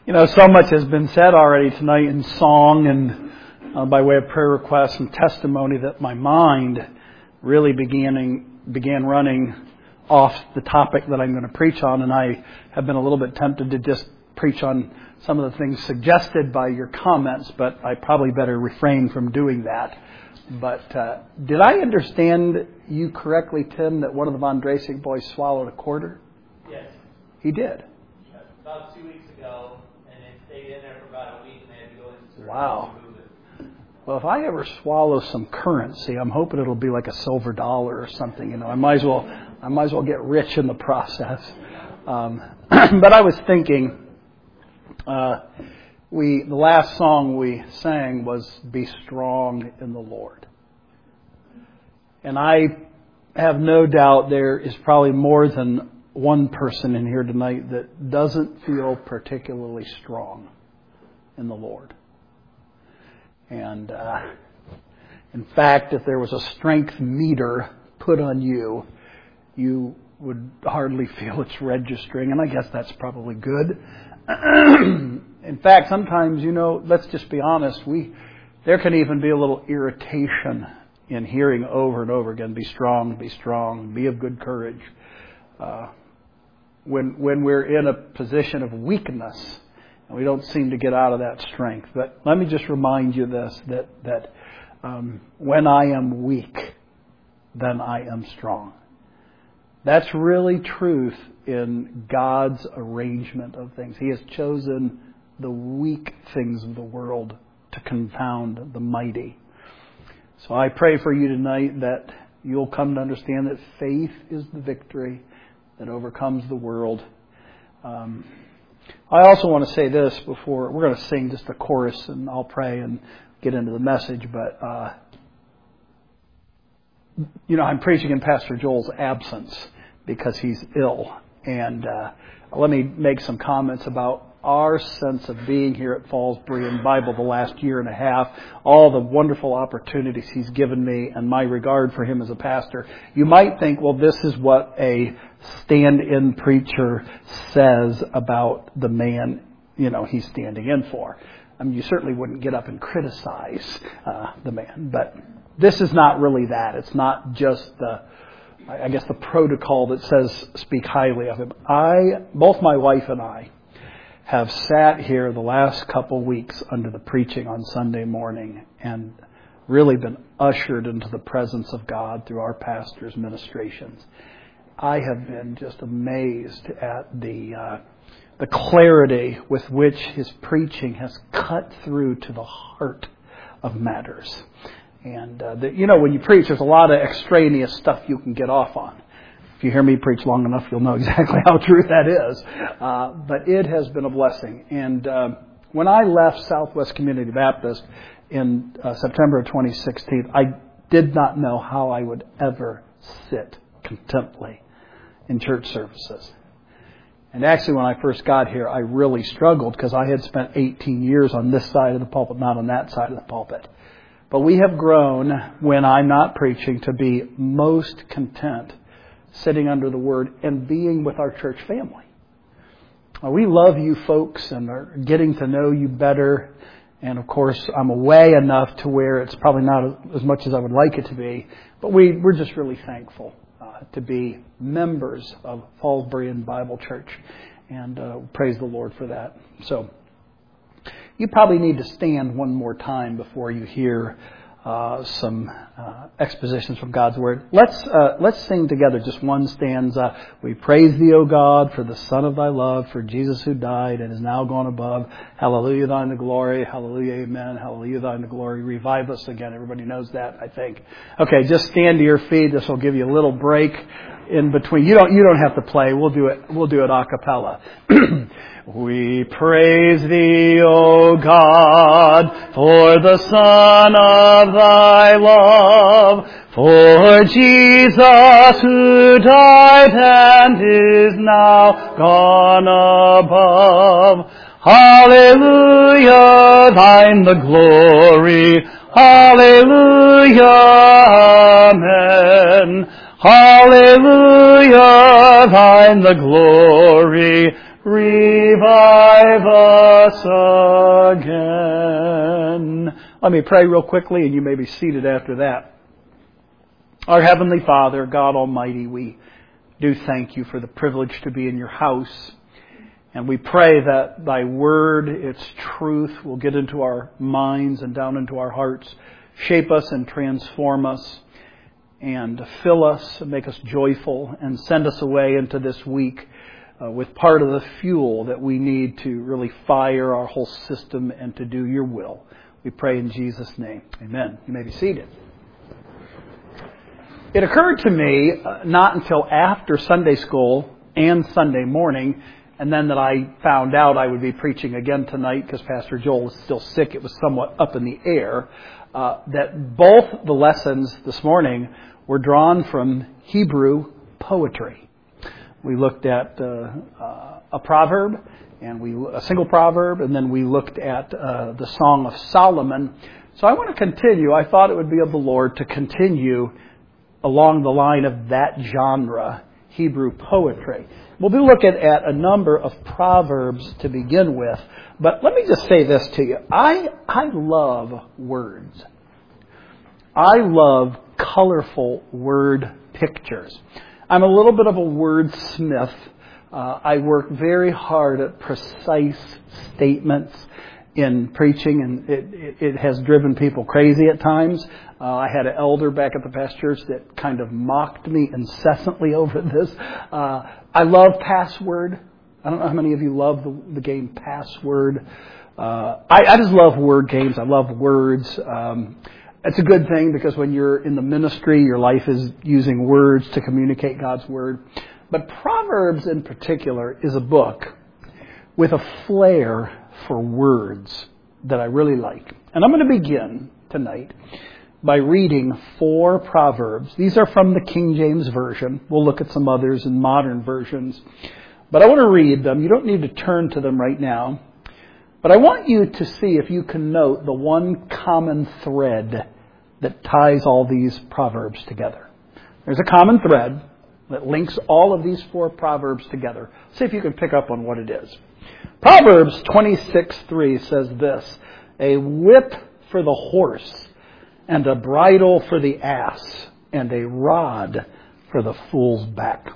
So much has been said already tonight in song and by way of prayer requests and testimony that my mind really began running off the topic that I'm going to preach on, and I have been a little bit tempted to just preach on some of the things suggested by your comments, but I probably better refrain from doing that. But did I understand you correctly, Tim, that one of the Von Drasig boys swallowed a quarter? Yes. He did? Yes. About 2 weeks ago, and it stayed in there for about a week, and they had to go into Wow. and remove it. Well, if I ever swallow some currency, I'm hoping it'll be like a silver dollar or something. I might as well get rich in the process. But I was thinking, the last song we sang was "Be Strong in the Lord," and I have no doubt there is probably more than one person in here tonight that doesn't feel particularly strong in the Lord. And in fact, if there was a strength meter put on you, you would hardly feel it's registering, and I guess that's probably good. In fact, sometimes, let's just be honest, there can even be a little irritation in hearing over and over again, be strong, be of good courage. When we're in a position of weakness, and we don't seem to get out of that strength. But let me just remind you this, that when I am weak, then I am strong. That's really truth in God's arrangement of things. He has chosen the weak things of the world to confound the mighty. So I pray for you tonight that you'll come to understand that faith is the victory that overcomes the world. I also want to say this before we're going to sing just a chorus, and I'll pray and get into the message. But I'm preaching in Pastor Joel's absence because he's ill, and let me make some comments about our sense of being here at Falls Berean Bible the last year and a half, all the wonderful opportunities he's given me, and my regard for him as a pastor. You might think, well, this is what a stand-in preacher says about the man, he's standing in for. I mean, you certainly wouldn't get up and criticize the man, but this is not really that. It's not just the protocol that says speak highly of him. Both my wife and I have sat here the last couple weeks under the preaching on Sunday morning and really been ushered into the presence of God through our pastor's ministrations. I have been just amazed at the clarity with which his preaching has cut through to the heart of matters. And, when you preach, there's a lot of extraneous stuff you can get off on. If you hear me preach long enough, you'll know exactly how true that is. But it has been a blessing. And when I left Southwest Community Baptist in September of 2016, I did not know how I would ever sit contently in church services. And actually, when I first got here, I really struggled because I had spent 18 years on this side of the pulpit, not on that side of the pulpit. But we have grown, when I'm not preaching, to be most content sitting under the Word and being with our church family. We love you folks and are getting to know you better. And of course, I'm away enough to where it's probably not as much as I would like it to be. But we're just really thankful to be members of Falls Berean Bible Church. And praise the Lord for that. So you probably need to stand one more time before you hear some expositions from God's Word. Let's sing together just one stanza. We praise Thee, O God, for the Son of Thy love, for Jesus who died and is now gone above. Hallelujah, Thine the glory. Hallelujah, amen. Hallelujah, Thine the glory. Revive us again. Everybody knows that, I think. Okay, just stand to your feet. This will give you a little break in between. You don't have to play. We'll do it a cappella. We praise Thee, O God, for the Son of Thy love, for Jesus who died and is now gone above. Hallelujah, Thine the glory. Hallelujah, amen. Hallelujah, Thine the glory. revive us again. Let me pray real quickly, and you may be seated after that. Our Heavenly Father, God Almighty, we do thank you for the privilege to be in your house. And we pray that thy word, its truth, will get into our minds and down into our hearts, shape us and transform us, and fill us and make us joyful, and send us away into this week with part of the fuel that we need to really fire our whole system and to do your will. We pray in Jesus' name. Amen. You may be seated. It occurred to me not until after Sunday school and Sunday morning, and then that I found out I would be preaching again tonight because Pastor Joel was still sick. It was somewhat up in the air. That both the lessons this morning were drawn from Hebrew poetry. We looked at a proverb, and a single proverb, and then we looked at the Song of Solomon. So I want to continue. I thought it would be of the Lord to continue along the line of that genre, Hebrew poetry. We'll be looking at a number of proverbs to begin with, but let me just say this to you. I love words. I love colorful word pictures. I'm a little bit of a wordsmith. I work very hard at precise statements in preaching, and it has driven people crazy at times. I had an elder back at the past church that kind of mocked me incessantly over this. I love password. I don't know how many of you love the game Password. I just love word games. I love words. It's a good thing because when you're in the ministry, your life is using words to communicate God's word. But Proverbs in particular is a book with a flair for words that I really like. And I'm going to begin tonight by reading 4 Proverbs. These are from the King James Version. We'll look at some others in modern versions. But I want to read them. You don't need to turn to them right now. But I want you to see if you can note the one common thread that ties all these Proverbs together. There's a common thread that links all of these 4 Proverbs together. See if you can pick up on what it is. Proverbs 26:3 says this: a whip for the horse, and a bridle for the ass, and a rod for the fool's back.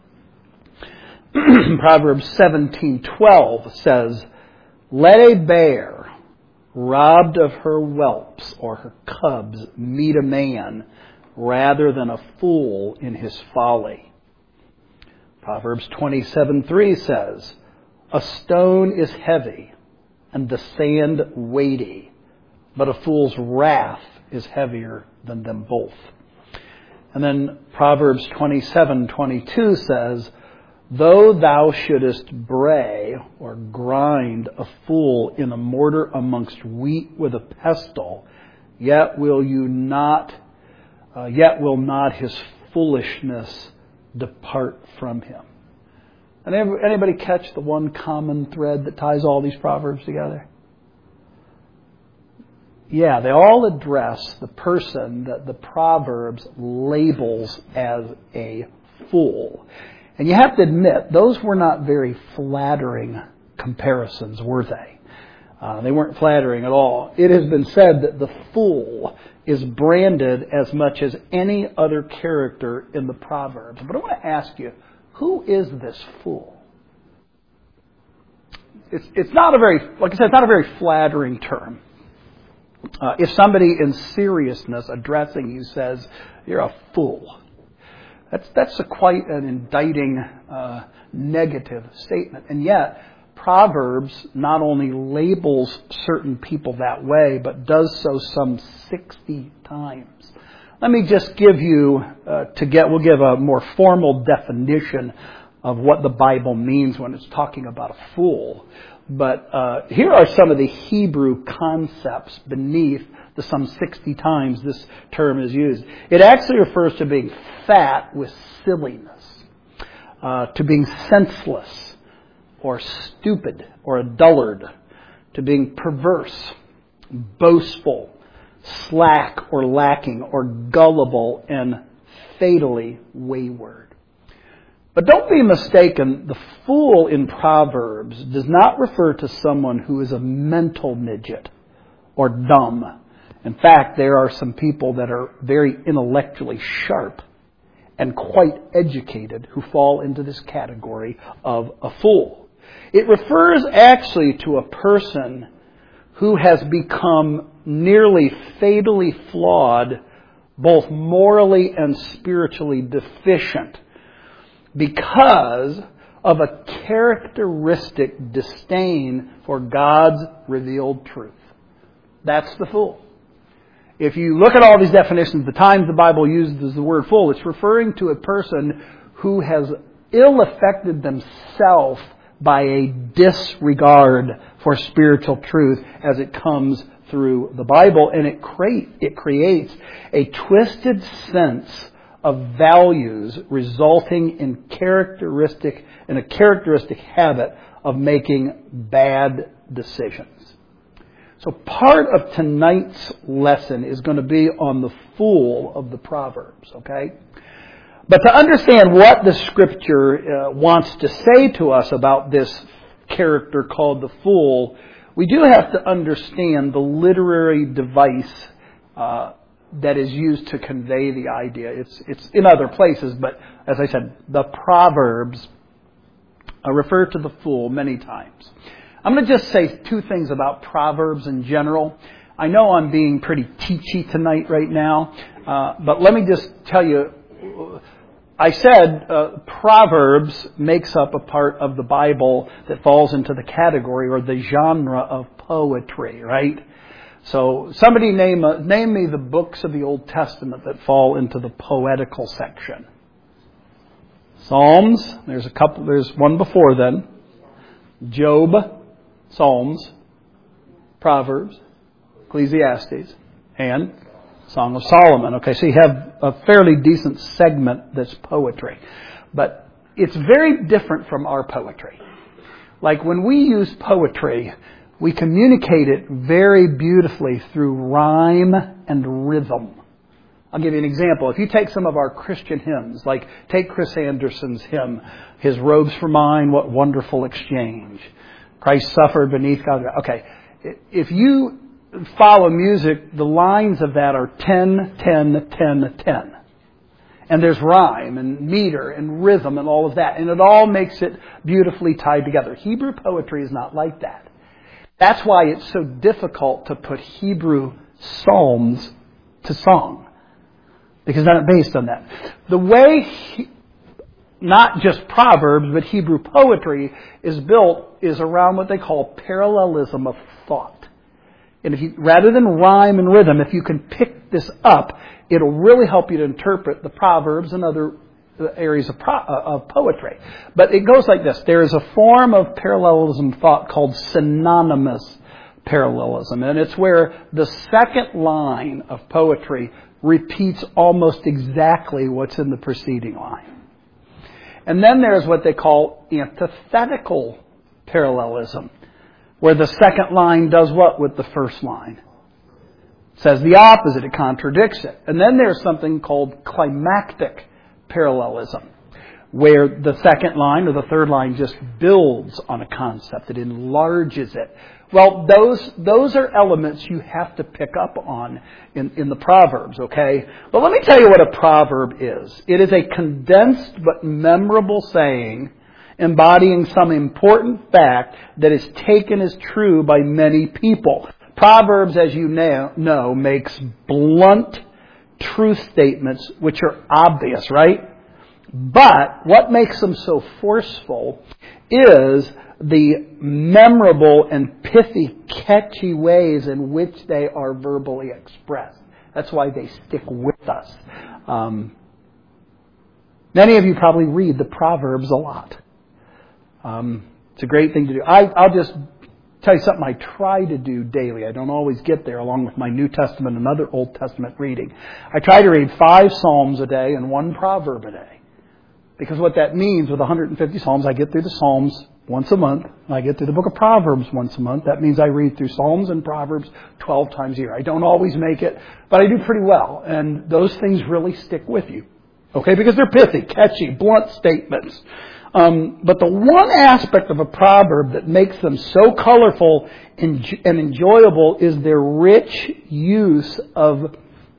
Proverbs 17:12 says, let a bear robbed of her whelps or her cubs meet a man rather than a fool in his folly. Proverbs 27:3 says, a stone is heavy and the sand weighty, but a fool's wrath is heavier than them both. And then Proverbs 27:22 says, though thou shouldest bray or grind a fool in a mortar amongst wheat with a pestle, yet will not his foolishness depart from him. And anybody catch the one common thread that ties all these proverbs together? Yeah, they all address the person that the Proverbs labels as a fool. And you have to admit, those were not very flattering comparisons, were they? They weren't flattering at all. It has been said that the fool is branded as much as any other character in the Proverbs. But I want to ask you, who is this fool? It's not a very, like I said, it's not a very flattering term. If somebody in seriousness addressing you says, you're a fool, that's quite an indicting negative statement. And yet, Proverbs not only labels certain people that way, but does so some 60 times. Let me just give you, we'll give a more formal definition of what the Bible means when it's talking about a fool. But here are some of the Hebrew concepts beneath the some 60 times this term is used. It actually refers to being fat with silliness, to being senseless or stupid or a dullard, to being perverse, boastful, slack or lacking, or gullible and fatally wayward. But don't be mistaken, the fool in Proverbs does not refer to someone who is a mental midget or dumb. In fact, there are some people that are very intellectually sharp and quite educated who fall into this category of a fool. It refers actually to a person who has become nearly fatally flawed, both morally and spiritually deficient, because of a characteristic disdain for God's revealed truth. That's the fool. If you look at all these definitions, the times the Bible uses the word fool, it's referring to a person who has ill-affected themselves by a disregard for spiritual truth as it comes through the Bible, and it creates a twisted sense of values resulting in a characteristic habit of making bad decisions. So part of tonight's lesson is going to be on the fool of the Proverbs, okay? But to understand what the Scripture wants to say to us about this character called the fool, we do have to understand the literary device that is used to convey the idea. It's in other places, but as I said, the Proverbs refer to the fool many times. I'm going to just say two things about Proverbs in general. I know I'm being pretty teachy tonight right now, but let me just tell you, I said Proverbs makes up a part of the Bible that falls into the category or the genre of poetry, right? So somebody name me the books of the Old Testament that fall into the poetical section. Psalms, there's one before then. Job, Psalms, Proverbs, Ecclesiastes, and Song of Solomon. Okay, so you have a fairly decent segment that's poetry. But it's very different from our poetry. Like when we use poetry, we communicate it very beautifully through rhyme and rhythm. I'll give you an example. If you take some of our Christian hymns, like take Chris Anderson's hymn, His Robes for Mine, What Wonderful Exchange. Christ suffered beneath God. Okay, if you follow music, the lines of that are 10, 10, 10, 10. And there's rhyme and meter and rhythm and all of that. And it all makes it beautifully tied together. Hebrew poetry is not like that. That's why it's so difficult to put Hebrew psalms to song. Because they're not based on that. The way not just Proverbs, but Hebrew poetry is built is around what they call parallelism of thought. And if you, rather than rhyme and rhythm, if you can pick this up, it'll really help you to interpret the Proverbs and other areas of poetry. But it goes like this. There is a form of parallelism thought called synonymous parallelism. And it's where the second line of poetry repeats almost exactly what's in the preceding line. And then there's what they call antithetical parallelism, where the second line does what with the first line? It says the opposite, it contradicts it. And then there's something called climactic parallelism, where the second line or the third line just builds on a concept, it enlarges it. Well, those are elements you have to pick up on in the Proverbs, okay? But let me tell you what a proverb is. It is a condensed but memorable saying embodying some important fact that is taken as true by many people. Proverbs, as you know, makes blunt truth statements which are obvious, right? But what makes them so forceful is the memorable and pithy, catchy ways in which they are verbally expressed. That's why they stick with us. Many of you probably read the Proverbs a lot. It's a great thing to do. I'll just tell you something I try to do daily. I don't always get there along with my New Testament and other Old Testament reading. I try to read 5 Psalms a day and 1 Proverb a day. Because what that means with 150 Psalms, I get through the Psalms once a month. I get through the book of Proverbs once a month. That means I read through Psalms and Proverbs 12 times a year. I don't always make it, but I do pretty well. And those things really stick with you. Okay, because they're pithy, catchy, blunt statements. But the one aspect of a proverb that makes them so colorful and enjoyable is their rich use of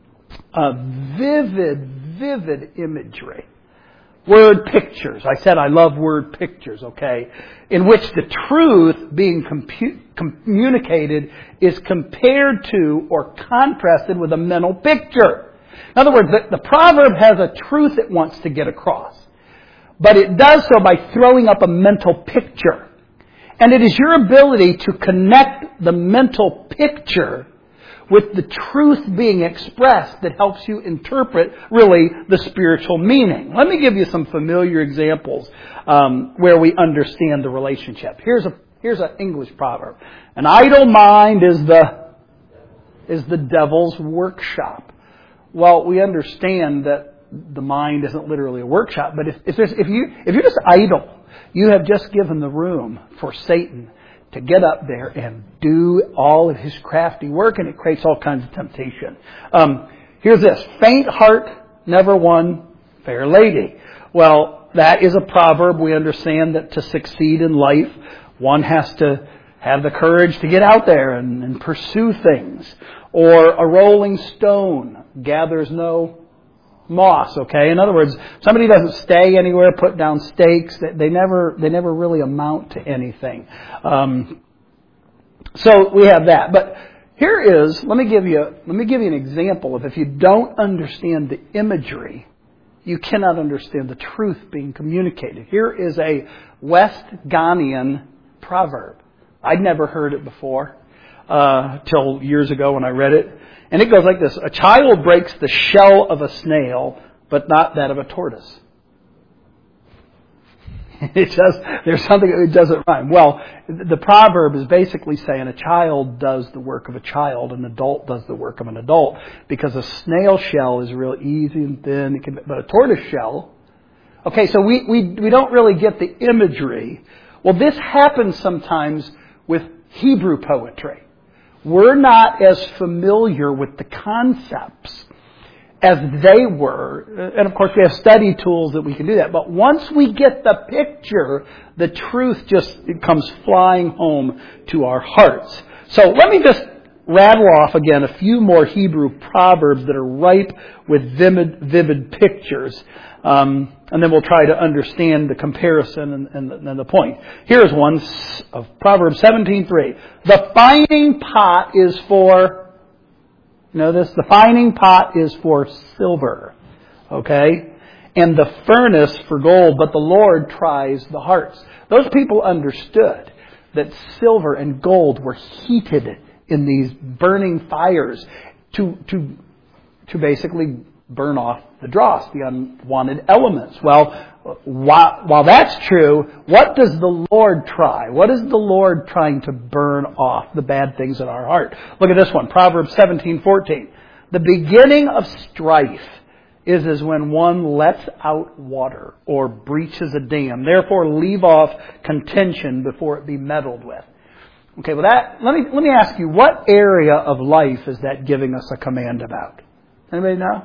vivid imagery. Word pictures. I said I love word pictures, okay? In which the truth being communicated is compared to or contrasted with a mental picture. In other words, the proverb has a truth it wants to get across. But it does so by throwing up a mental picture. And it is your ability to connect the mental picture with the truth being expressed that helps you interpret, really, the spiritual meaning. Let me give you some familiar examples where we understand the relationship. Here's an English proverb. An idle mind is the devil's workshop. Well, we understand that the mind isn't literally a workshop, but if you're just idle, you have just given the room for Satan to get up there and do all of his crafty work, and it creates all kinds of temptation. Here's this: faint heart never won fair lady. Well, that is a proverb. We understand that to succeed in life, one has to have the courage to get out there and pursue things. Or a rolling stone gathers no moss, okay? In other words, somebody doesn't stay anywhere, put down stakes. They never really amount to anything. So we have that. But here is, let me give you an example of if you don't understand the imagery, you cannot understand the truth being communicated. Here is a West Ghanaian proverb. I'd never heard it before till years ago when I read it. And it goes like this: a child breaks the shell of a snail, but not that of a tortoise. There's something that doesn't rhyme. Well, the proverb is basically saying a child does the work of a child, an adult does the work of an adult, because a snail shell is real easy and thin, but a tortoise shell. Okay, so we don't really get the imagery. Well, this happens sometimes with Hebrew poetry. We're not as familiar with the concepts as they were. And of course, we have study tools that we can do that. But once we get the picture, the truth it comes flying home to our hearts. So let me just rattle off again a few more Hebrew proverbs that are ripe with vivid pictures. And then we'll try to understand the comparison and the point. Here's one of Proverbs 17:3. The fining pot is for, the fining pot is for silver. Okay? And the furnace for gold, but the Lord tries the hearts. Those people understood that silver and gold were heated in these burning fires to basically burn off the dross, the unwanted elements. Well, while that's true, what does the Lord try? What is the Lord trying to burn off? The bad things in our heart. Look at this one, Proverbs 17:14. The beginning of strife is as when one lets out water or breaches a dam. Therefore, leave off contention before it be meddled with. Okay, well let me ask you, what area of life is that giving us a command about? Anybody know?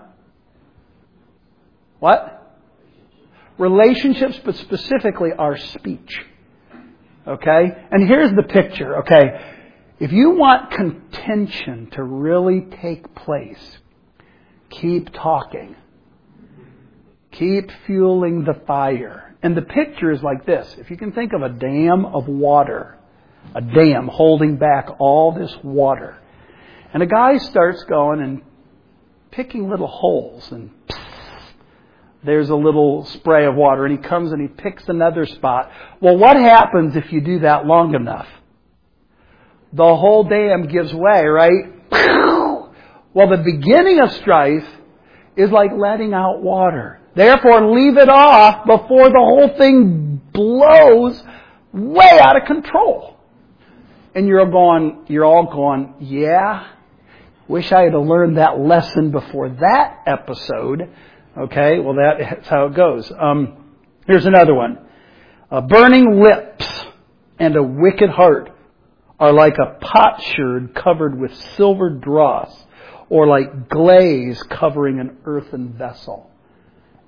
What? Relationships, but specifically our speech. Okay? And here's the picture, okay? If you want contention to really take place, keep talking. Keep fueling the fire. And the picture is like this. If you can think of a dam of water, a dam holding back all this water, and a guy starts going and picking little holes, and there's a little spray of water, and he comes and he picks another spot. Well, what happens if you do that long enough? The whole dam gives way, right? Well, the beginning of strife is like letting out water. Therefore, leave it off before the whole thing blows way out of control. And you're all going, yeah, wish I had learned that lesson before that episode. Okay, well that's how it goes. Here's another one. Burning lips and a wicked heart are like a potsherd covered with silver dross, or like glaze covering an earthen vessel.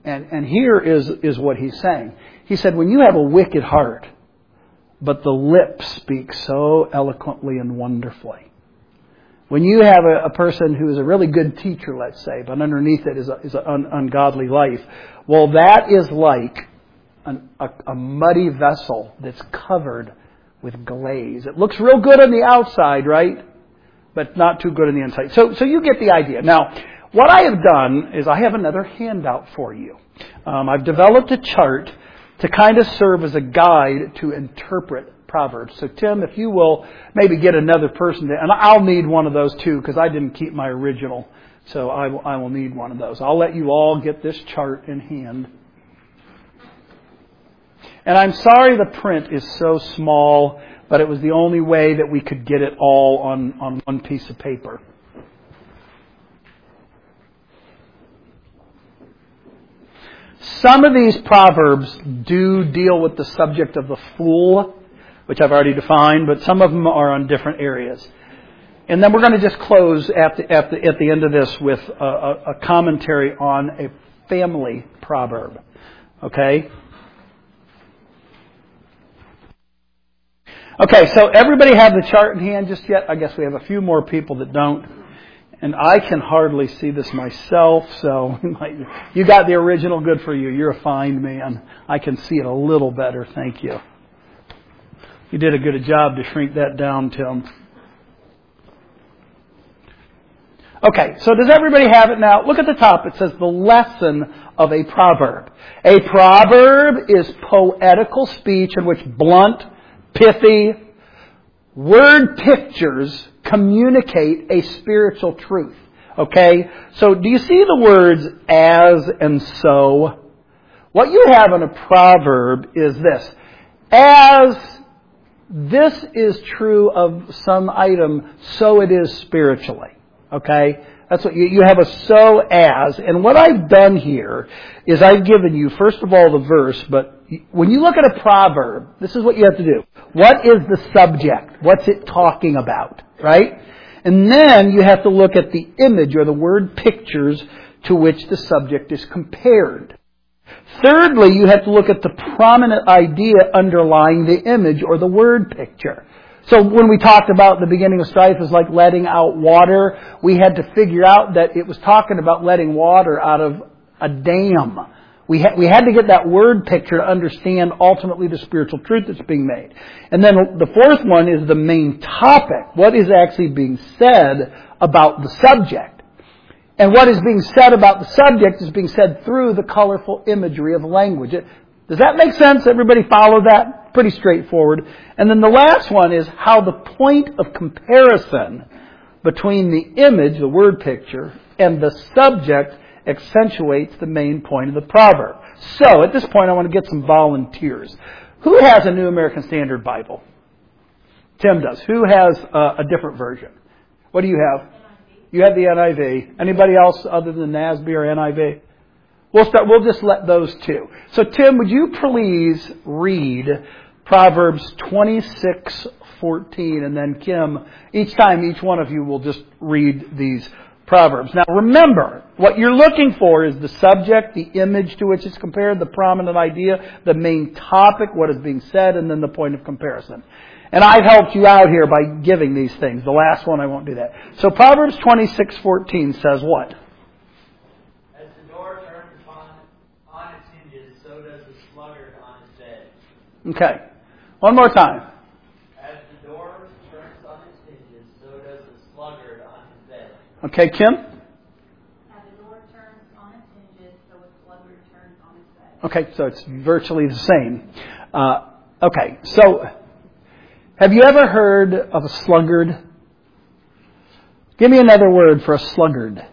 And here is what he's saying. He said, when you have a wicked heart, but the lips speak so eloquently and wonderfully. When you have a person who is a really good teacher, let's say, but underneath it is an ungodly life, well, that is like a muddy vessel that's covered with glaze. It looks real good on the outside, right? But not too good on the inside. So you get the idea. Now, what I have done is I have another handout for you. I've developed a chart to kind of serve as a guide to interpret Proverbs. So Tim, if you will maybe get another person to, and I'll need one of those too because I didn't keep my original. So I will need one of those. I'll let you all get this chart in hand. And I'm sorry the print is so small, but it was the only way that we could get it all on one piece of paper. Some of these Proverbs do deal with the subject of the fool, which I've already defined, but some of them are on different areas. And then we're going to just close at the end of this with a commentary on a family proverb. Okay? Okay, so everybody have the chart in hand just yet? I guess we have a few more people that don't. And I can hardly see this myself, so you got the original, good for you. You're a fine man. I can see it a little better, thank you. You did a good job to shrink that down, Tim. Okay, so does everybody have it now? Look at the top. It says the lesson of a proverb. A proverb is poetical speech in which blunt, pithy, word pictures communicate a spiritual truth. Okay? So do you see the words as and so? What you have in a proverb is this. As this is true of some item, so it is spiritually. Okay? That's what you have a so as. And what I've done here is I've given you, first of all, the verse, but when you look at a proverb, this is what you have to do. What is the subject? What's it talking about? Right? And then you have to look at the image or the word pictures to which the subject is compared. Thirdly, you have to look at the prominent idea underlying the image or the word picture. So when we talked about the beginning of strife is like letting out water, we had to figure out that it was talking about letting water out of a dam. We had to get that word picture to understand ultimately the spiritual truth that's being made. And then the fourth one is the main topic. What is actually being said about the subject? And what is being said about the subject is being said through the colorful imagery of language. Does that make sense? Everybody follow that? Pretty straightforward. And then the last one is how the point of comparison between the image, the word picture, and the subject accentuates the main point of the proverb. So, at this point, I want to get some volunteers. Who has a New American Standard Bible? Tim does. Who has a different version? What do you have? You have the NIV. Anybody else other than NASB or NIV? We'll just let those two. So, Tim, would you please read Proverbs 26:14, and then Kim, each time each one of you will just read these Proverbs. Now remember, what you're looking for is the subject, the image to which it's compared, the prominent idea, the main topic, what is being said, and then the point of comparison. And I've helped you out here by giving these things. The last one, I won't do that. So Proverbs 26:14 says what? As the door turns on its hinges, so does the sluggard on his bed. Okay. One more time. As the door turns on its hinges, so does the sluggard on his bed. Okay, Kim? As the door turns on its hinges, so a sluggard turns on his bed. Okay, so it's virtually the same. Okay, so have you ever heard of a sluggard? Give me another word for a sluggard.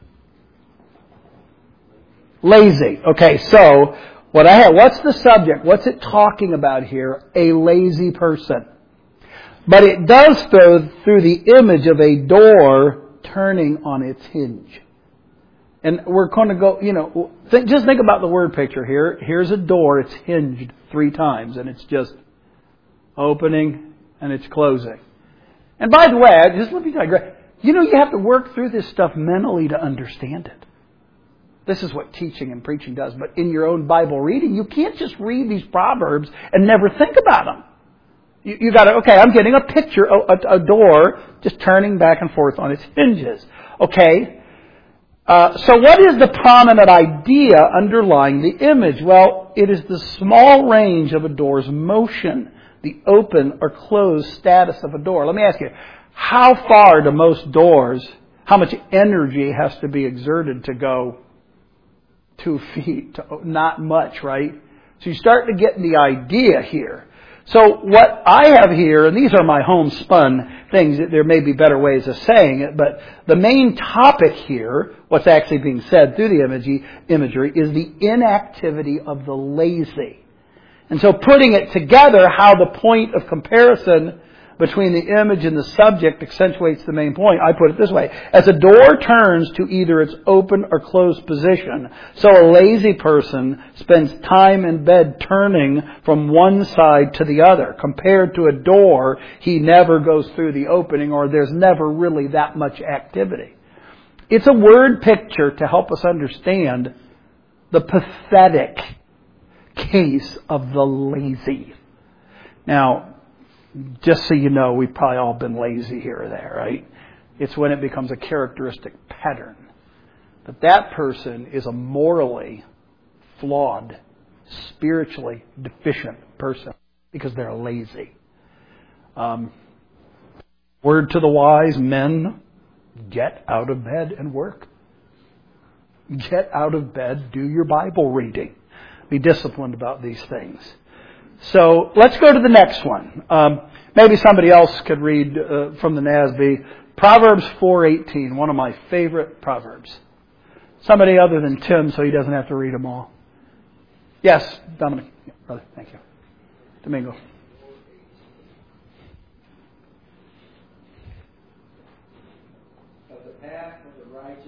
Lazy. Okay, so what's the subject? What's it talking about here? A lazy person. But it does through the image of a door turning on its hinge. And we're going to go, just think about the word picture here. Here's a door, it's hinged 3 times, and it's just opening and it's closing. And by the way, just let me digress. You have to work through this stuff mentally to understand it. This is what teaching and preaching does. But in your own Bible reading, you can't just read these Proverbs and never think about them. You got to, okay, I'm getting a picture, a door just turning back and forth on its hinges. Okay. So what is the prominent idea underlying the image? Well, it is the small range of a door's motion, the open or closed status of a door. Let me ask you, how far do most doors, how much energy has to be exerted to go 2 feet? Not much, right? So you start to get the idea here. So what I have here, and these are my homespun things, there may be better ways of saying it, but the main topic here, what's actually being said through the imagery, is the inactivity of the lazy. And so putting it together, how the point of comparison between the image and the subject accentuates the main point. I put it this way. As a door turns to either its open or closed position, so a lazy person spends time in bed turning from one side to the other. Compared to a door, he never goes through the opening, or there's never really that much activity. It's a word picture to help us understand the pathetic case of the lazy. Now, just so you know, we've probably all been lazy here or there, right? It's when it becomes a characteristic pattern. But that person is a morally flawed, spiritually deficient person because they're lazy. Word to the wise, men, get out of bed and work. Get out of bed, do your Bible reading. Be disciplined about these things. So let's go to the next one. Maybe somebody else could read from the NASB. Proverbs 4:18, one of my favorite proverbs. Somebody other than Tim, so he doesn't have to read them all. Yes, Dominic. Brother, thank you. Domingo. But the path of the righteous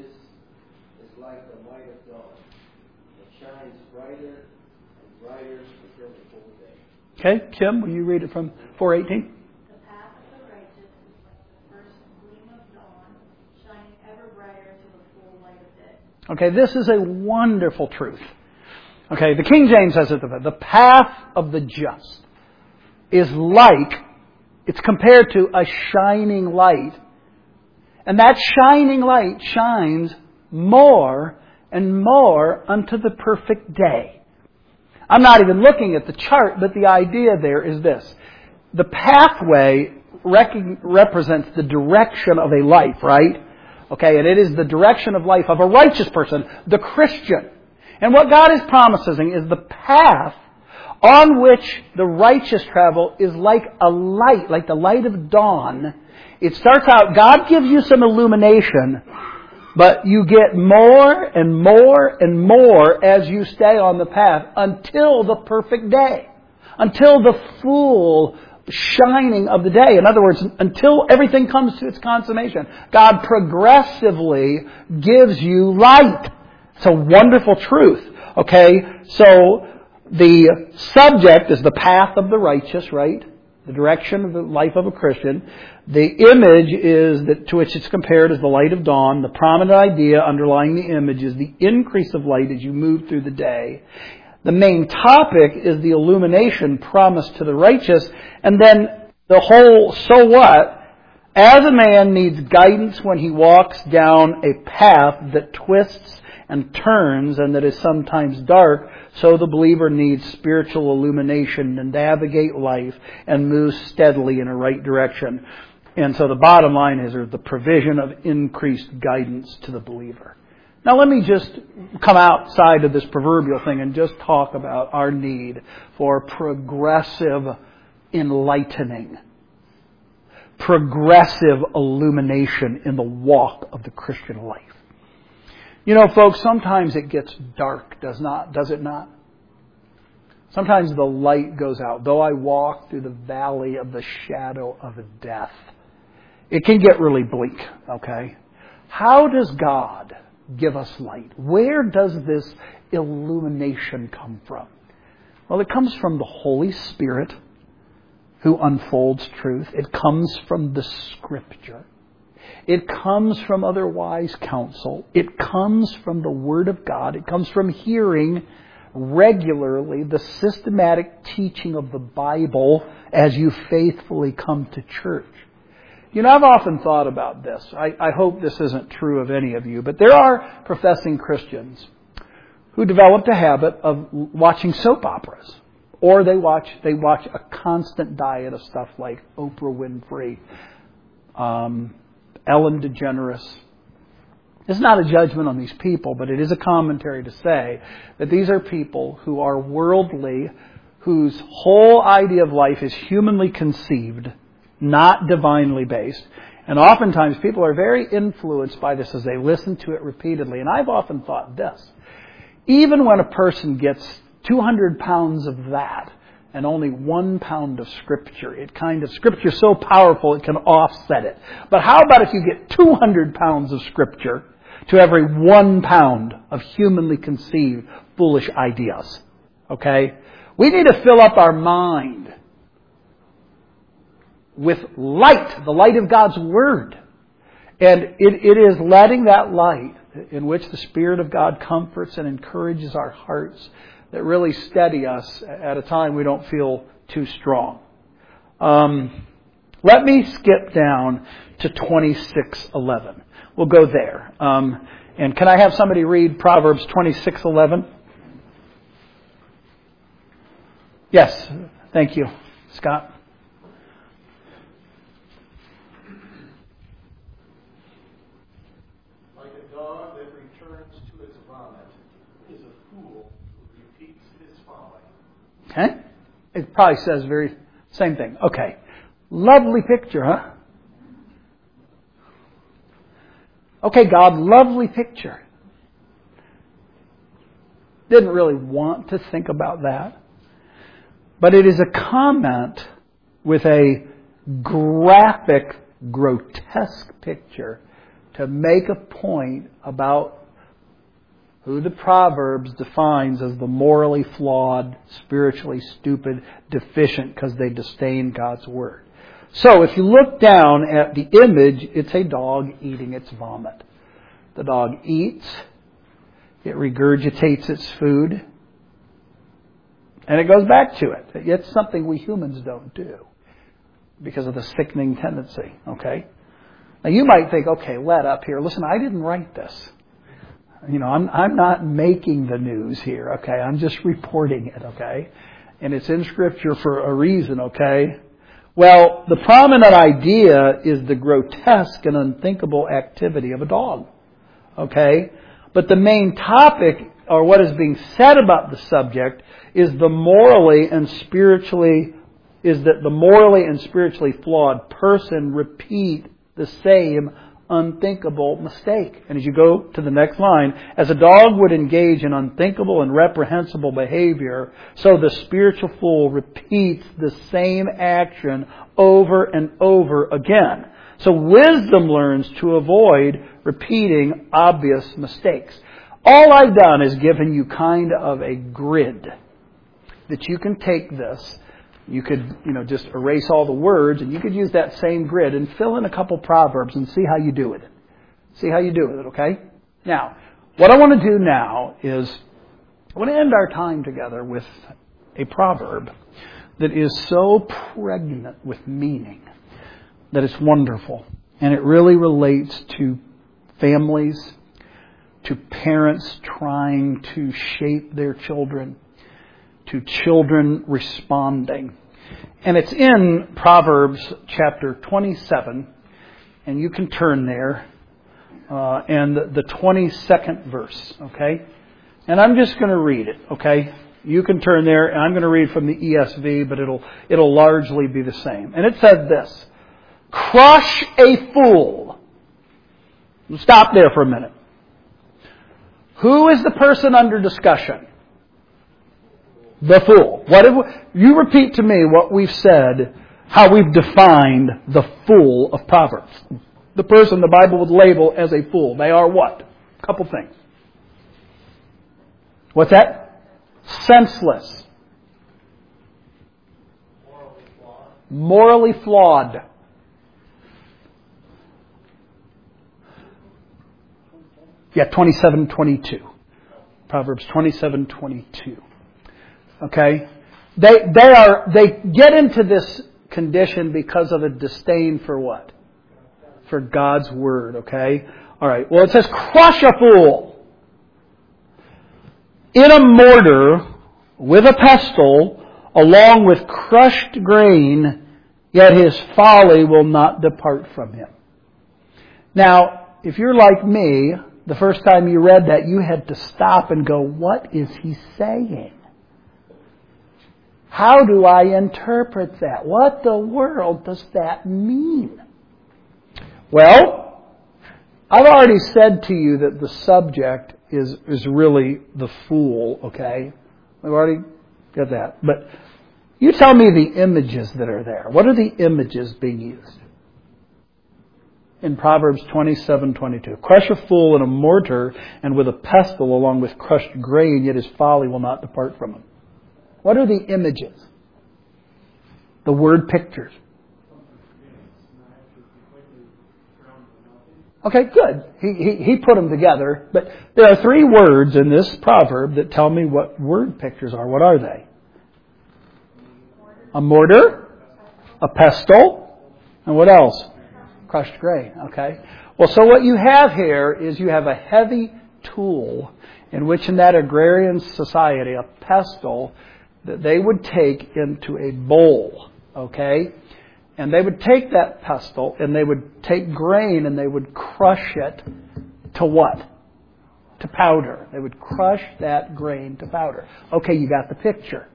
is like the light of dawn. It shines brighter and brighter until the full day. Okay, Kim, will you read it from 4:18? The path of the righteous is like the first gleam of dawn, shining ever brighter to the full light of day. Okay, this is a wonderful truth. Okay, the King James says it, the path of the just is like, it's compared to a shining light. And that shining light shines more and more unto the perfect day. I'm not even looking at the chart, but the idea there is this. The pathway represents the direction of a life, right? Okay, and it is the direction of life of a righteous person, the Christian. And what God is promising is the path on which the righteous travel is like a light, like the light of dawn. It starts out, God gives you some illumination, but you get more and more and more as you stay on the path until the perfect day, until the full shining of the day. In other words, until everything comes to its consummation. God progressively gives you light. It's a wonderful truth. Okay, so the subject is the path of the righteous, right? The direction of the life of a Christian. The image is that to which it's compared as the light of dawn. The prominent idea underlying the image is the increase of light as you move through the day. The main topic is the illumination promised to the righteous. And then the whole so what? As a man needs guidance when he walks down a path that twists and turns and that is sometimes dark, so the believer needs spiritual illumination to navigate life and move steadily in a right direction. And so the bottom line is there's the provision of increased guidance to the believer. Now let me just come outside of this proverbial thing and just talk about our need for progressive enlightening, progressive illumination in the walk of the Christian life. You know, folks, sometimes it gets dark, does it not? Sometimes the light goes out. Though I walk through the valley of the shadow of death, it can get really bleak, okay? How does God give us light? Where does this illumination come from? Well, it comes from the Holy Spirit who unfolds truth. It comes from the Scripture. It comes from other wise counsel. It comes from the Word of God. It comes from hearing regularly the systematic teaching of the Bible as you faithfully come to church. You know, I've often thought about this. I hope this isn't true of any of you, but there are professing Christians who developed a habit of watching soap operas. Or they watch a constant diet of stuff like Oprah Winfrey, Ellen DeGeneres. It's not a judgment on these people, but it is a commentary to say that these are people who are worldly, whose whole idea of life is humanly conceived, not divinely based. And oftentimes people are very influenced by this as they listen to it repeatedly. And I've often thought this. Even when a person gets 200 pounds of that and only 1 pound of Scripture, Scripture is so powerful it can offset it. But how about if you get 200 pounds of Scripture to every 1 pound of humanly conceived foolish ideas? Okay? We need to fill up our mind with light, the light of God's Word. And it is letting that light in which the Spirit of God comforts and encourages our hearts that really steady us at a time we don't feel too strong. Let me skip down to 26:11. We'll go there. And can I have somebody read Proverbs 26:11? Yes, thank you, Scott. Okay? It probably says very same thing. Okay. Lovely picture, huh? Okay, God, lovely picture. Didn't really want to think about that. But it is a comment with a graphic, grotesque picture to make a point about who the Proverbs defines as the morally flawed, spiritually stupid, deficient, because they disdain God's Word. So if you look down at the image, it's a dog eating its vomit. The dog eats, it regurgitates its food, and it goes back to it. It's something we humans don't do because of the sickening tendency. Okay? Now you might think, okay, let up here. Listen, I didn't write this. You know, I'm not making the news here, okay? I'm just reporting it, okay? And it's in Scripture for a reason, okay? Well, the prominent idea is the grotesque and unthinkable activity of a dog, okay? But the main topic, or what is being said about the subject, is that the morally and spiritually flawed person repeat the same unthinkable mistake. And as you go to the next line, as a dog would engage in unthinkable and reprehensible behavior, so the spiritual fool repeats the same action over and over again. So wisdom learns to avoid repeating obvious mistakes. All I've done is given you kind of a grid that you can take this. You could, just erase all the words, and you could use that same grid and fill in a couple proverbs and see how you do with it. See how you do with it, okay? Now, what I want to do now is I want to end our time together with a proverb that is so pregnant with meaning that it's wonderful. And it really relates to families, to parents trying to shape their children, to children responding. And it's in Proverbs chapter 27, and you can turn there, and the 22nd verse, okay? And I'm just going to read it, okay? You can turn there, and I'm going to read from the ESV, but it'll largely be the same. And it says this: crush a fool. Stop there for a minute. Who is the person under discussion? The fool. You repeat to me what we've said, how we've defined the fool of Proverbs. The person the Bible would label as a fool. They are what? A couple things. What's that? Senseless. Morally flawed. Yeah, 27:22. Proverbs 27:22. Okay? They get into this condition because of a disdain for what? For God's Word, okay? All right. Well, it says, crush a fool in a mortar with a pestle, along with crushed grain, yet his folly will not depart from him. Now, if you're like me, the first time you read that, you had to stop and go, what is he saying? How do I interpret that? What the world does that mean? Well, I've already said to you that the subject is really the fool, okay? We've already got that. But you tell me the images that are there. What are the images being used? In Proverbs 27:22. Crush a fool in a mortar and with a pestle along with crushed grain, yet his folly will not depart from him. What are the images? The word pictures. Okay, good. He put them together. But there are three words in this proverb that tell me what word pictures are. What are they? A mortar, a pestle, and what else? Crushed grain. Okay. Well, so what you have here is you have a heavy tool in which in that agrarian society, a pestle that they would take into a bowl. Okay. And they would take that pestle and they would take grain and they would crush it to what? To powder. They would crush that grain to powder. Okay, you got the picture.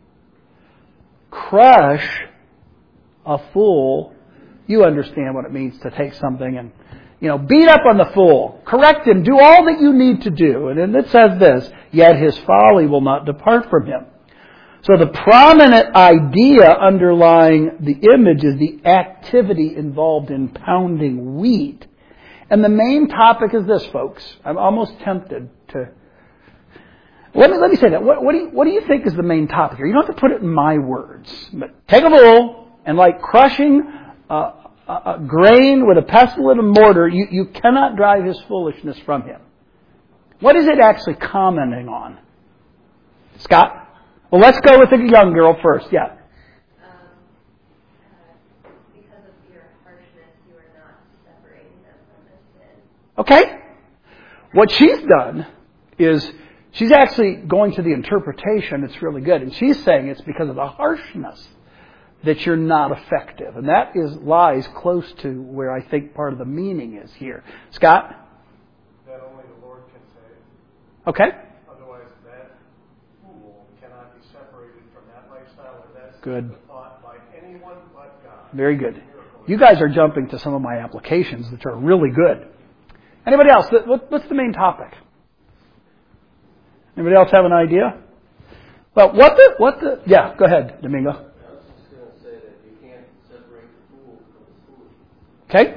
Crush a fool. You understand what it means to take something and, beat up on the fool. Correct him. Do all that you need to do. And then it says this, yet his folly will not depart from him. So the prominent idea underlying the image is the activity involved in pounding wheat. And the main topic is this, folks. I'm almost tempted to... Let me say that. What do you think is the main topic here? You don't have to put it in my words. But take a bull and like crushing a grain with a pestle and a mortar, you cannot drive his foolishness from him. What is it actually commenting on? Scott? Well, let's go with the young girl first. Yeah. Because of your harshness, you are not separating them from this sin. Okay. What she's done is she's actually going to the interpretation. It's really good. And she's saying it's because of the harshness that you're not effective. And that lies close to where I think part of the meaning is here. Scott? That only the Lord can say. Okay. Good. Very good. You guys are jumping to some of my applications that are really good. Anybody else? What's the main topic? Anybody else have an idea? Well, yeah, go ahead, Domingo. I was just going to say that you can't separate the fool from the foolish. Okay.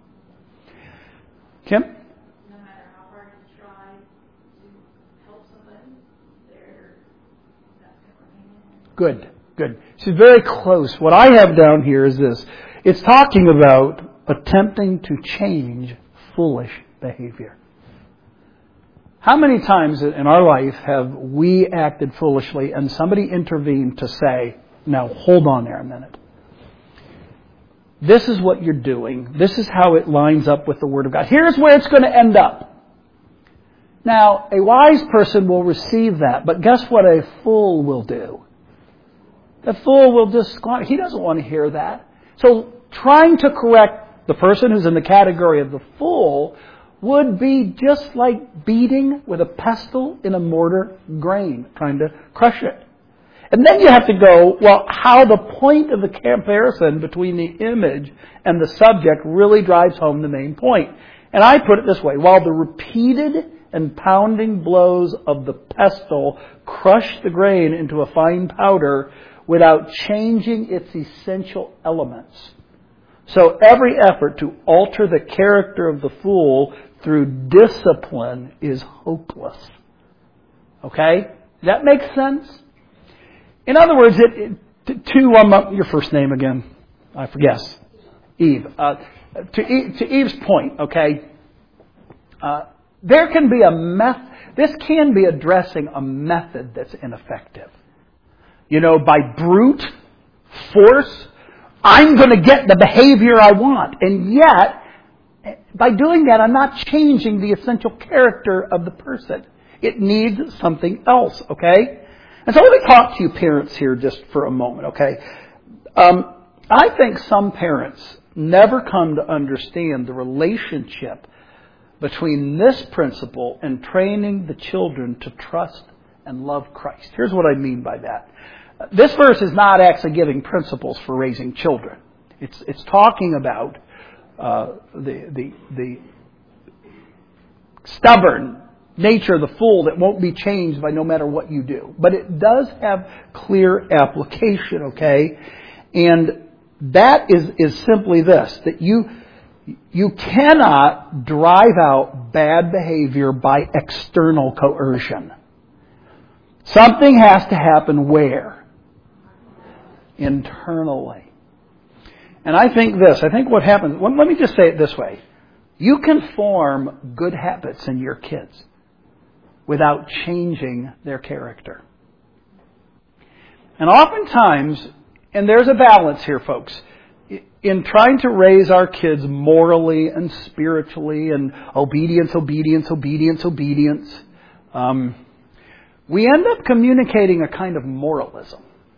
Kim? No matter how hard you try to help somebody, that's going to remain. Good. She's very close. What I have down here is this. It's talking about attempting to change foolish behavior. How many times in our life have we acted foolishly and somebody intervened to say, now hold on there a minute. This is what you're doing. This is how it lines up with the Word of God. Here's where it's going to end up. Now, a wise person will receive that, but guess what a fool will do? The fool will just, he doesn't want to hear that. So trying to correct the person who's in the category of the fool would be just like beating with a pestle in a mortar grain, trying to crush it. And then you have to go, well, how the point of the comparison between the image and the subject really drives home the main point. And I put it this way, while the repeated and pounding blows of the pestle crush the grain into a fine powder, without changing its essential elements. So every effort to alter the character of the fool through discipline is hopeless. Okay? That makes sense? In other words, your first name again? I forget. Eve. To Eve's point, okay? There can be this can be addressing a method that's ineffective. By brute force, I'm going to get the behavior I want. And yet, by doing that, I'm not changing the essential character of the person. It needs something else, okay? And so let me talk to you parents here just for a moment, okay? I think some parents never come to understand the relationship between this principle and training the children to trust and love Christ. Here's what I mean by that. This verse is not actually giving principles for raising children. It's talking about the stubborn nature of the fool that won't be changed by no matter what you do. But it does have clear application, okay? And that is simply this, that you cannot drive out bad behavior by external coercion. Something has to happen where? Internally. And I think what happens, let me just say it this way. You can form good habits in your kids without changing their character. And oftentimes, and there's a balance here, folks, in trying to raise our kids morally and spiritually and obedience, we end up communicating a kind of moralism.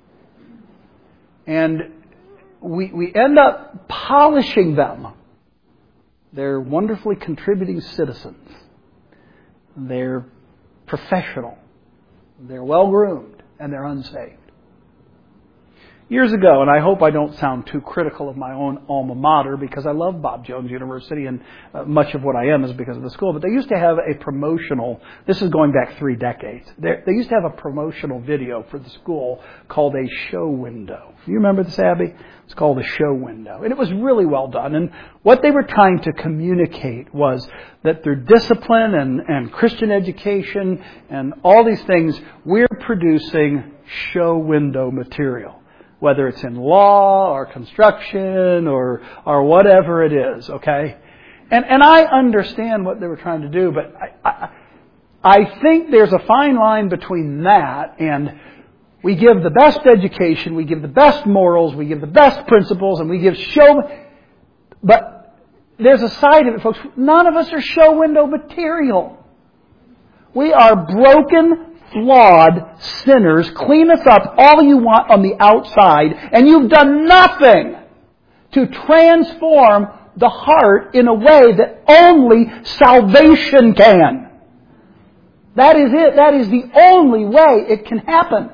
And we end up polishing them. They're wonderfully contributing citizens. They're professional. They're well-groomed. And they're unsaved. Years ago, and I hope I don't sound too critical of my own alma mater because I love Bob Jones University and much of what I am is because of the school, but they used to have a promotional, this is going back 3 decades, they used to have a promotional video for the school called a show window. You remember this, Abby? It's called a show window. And it was really well done. And what they were trying to communicate was that through discipline and Christian education and all these things, we're producing show window material. Whether it's in law or construction or whatever it is, okay? And I understand what they were trying to do, but I think there's a fine line between that and we give the best education, we give the best morals, we give the best principles, and we give show... But there's a side of it, folks. None of us are show window material. We are broken, flawed sinners. Clean us up all you want on the outside, and you've done nothing to transform the heart in a way that only salvation can. That is it. That is the only way it can happen.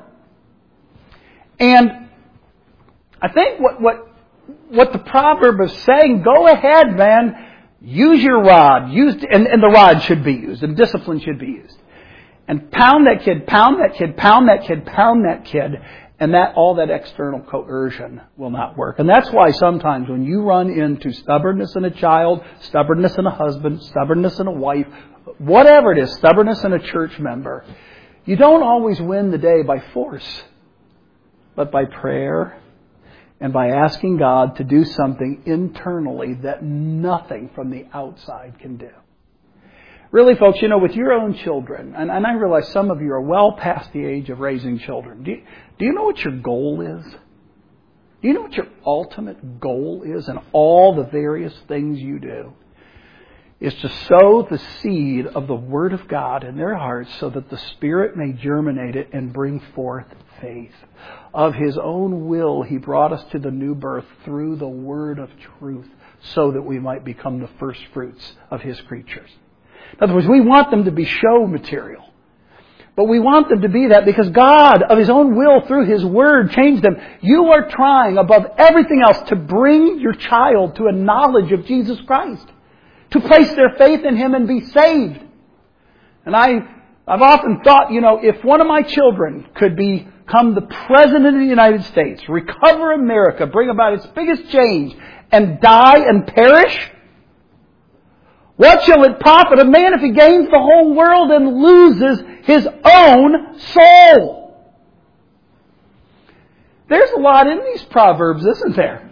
And I think what the proverb is saying, go ahead, man, use your rod. And the rod should be used, and discipline should be used. And pound that kid, pound that kid, pound that kid, pound that kid, and all that external coercion will not work. And that's why sometimes when you run into stubbornness in a child, stubbornness in a husband, stubbornness in a wife, whatever it is, stubbornness in a church member, you don't always win the day by force, but by prayer and by asking God to do something internally that nothing from the outside can do. Really, folks, with your own children, and I realize some of you are well past the age of raising children. Do you know what your goal is? Do you know what your ultimate goal is in all the various things you do? Is to sow the seed of the Word of God in their hearts so that the Spirit may germinate it and bring forth faith. Of His own will, He brought us to the new birth through the Word of truth so that we might become the first fruits of His creatures. In other words, we want them to be show material. But we want them to be that because God, of His own will, through His Word, changed them. You are trying, above everything else, to bring your child to a knowledge of Jesus Christ. To place their faith in Him and be saved. And I've often thought, if one of my children could become the President of the United States, recover America, bring about its biggest change, and die and perish, what shall it profit a man if he gains the whole world and loses his own soul? There's a lot in these Proverbs, isn't there?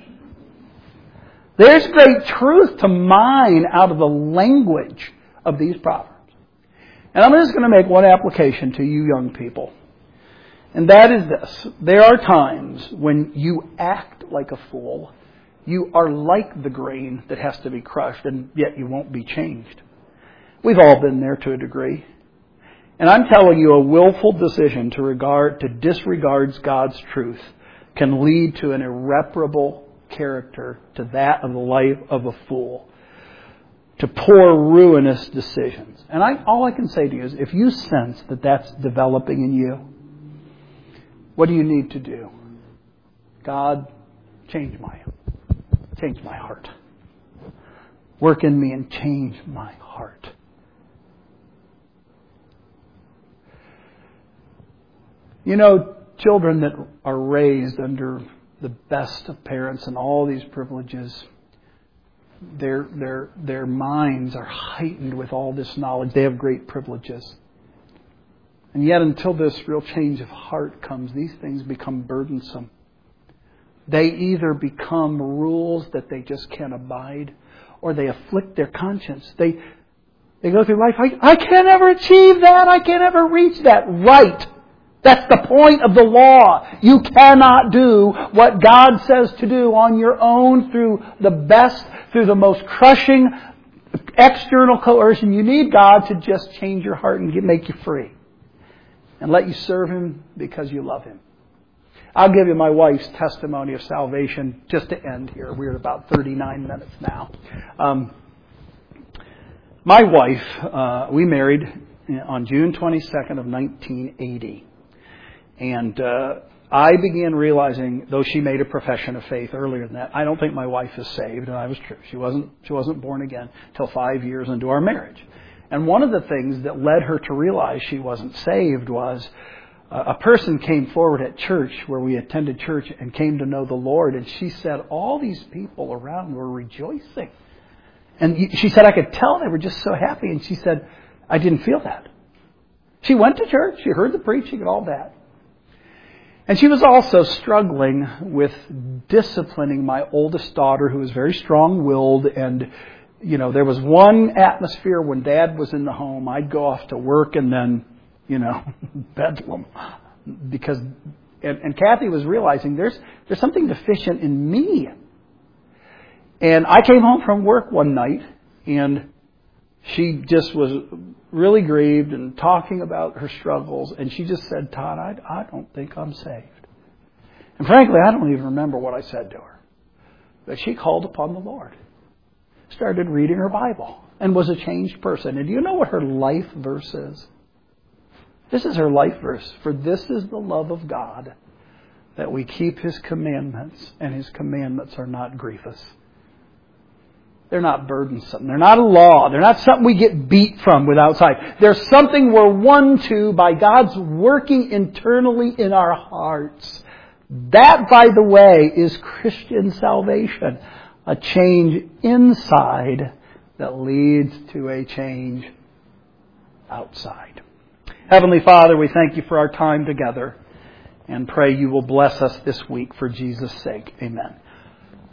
There's great truth to mine out of the language of these Proverbs. And I'm just going to make one application to you young people. And that is this. There are times when you act like a fool. You are like the grain that has to be crushed, and yet you won't be changed. We've all been there to a degree. And I'm telling you, a willful decision to disregard God's truth can lead to an irreparable character to that of the life of a fool. To poor, ruinous decisions. And all I can say to you is, if you sense that that's developing in you, what do you need to do? God, change my heart. Work in me and change my heart. You know, children that are raised under the best of parents and all these privileges, their minds are heightened with all this knowledge. They have great privileges. And yet until this real change of heart comes, these things become burdensome. They either become rules that they just can't abide, or they afflict their conscience. They go through life, I can't ever achieve that. I can't ever reach that. Right. That's the point of the law. You cannot do what God says to do on your own through the most crushing external coercion. You need God to just change your heart and make you free. And let you serve Him because you love Him. I'll give you my wife's testimony of salvation just to end here. We're at about 39 minutes now. My wife, we married on June 22nd of 1980. And I began realizing, though she made a profession of faith earlier than that, I don't think my wife is saved, and I was true. She wasn't born again till 5 years into our marriage. And one of the things that led her to realize she wasn't saved was a person came forward at church where we attended church and came to know the Lord, and she said all these people around were rejoicing. And she said I could tell they were just so happy, and she said, I didn't feel that. She went to church, she heard the preaching and all that. And she was also struggling with disciplining my oldest daughter, who was very strong-willed. And, there was one atmosphere when Dad was in the home. I'd go off to work and then, bedlam. And Kathy was realizing there's something deficient in me. And I came home from work one night, and she just was really grieved and talking about her struggles. And she just said, Todd, I don't think I'm saved. And frankly, I don't even remember what I said to her. But she called upon the Lord, started reading her Bible, and was a changed person. And do you know what her life verse is? This is her life verse. For this is the love of God, that we keep His commandments, and His commandments are not grievous. They're not burdensome. They're not a law. They're not something we get beat from with outside. They're something we're won to by God's working internally in our hearts. That, by the way, is Christian salvation. A change inside that leads to a change outside. Heavenly Father, we thank You for our time together and pray You will bless us this week for Jesus' sake. Amen.